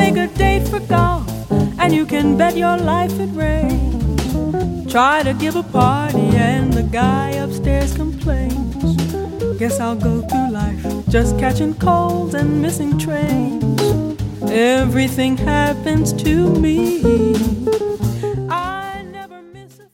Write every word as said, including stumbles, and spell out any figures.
make a date for golf, and you can bet your life it rains. Try to give a party and the guy upstairs complains. Guess I'll go through life just catching colds and missing trains. Everything happens to me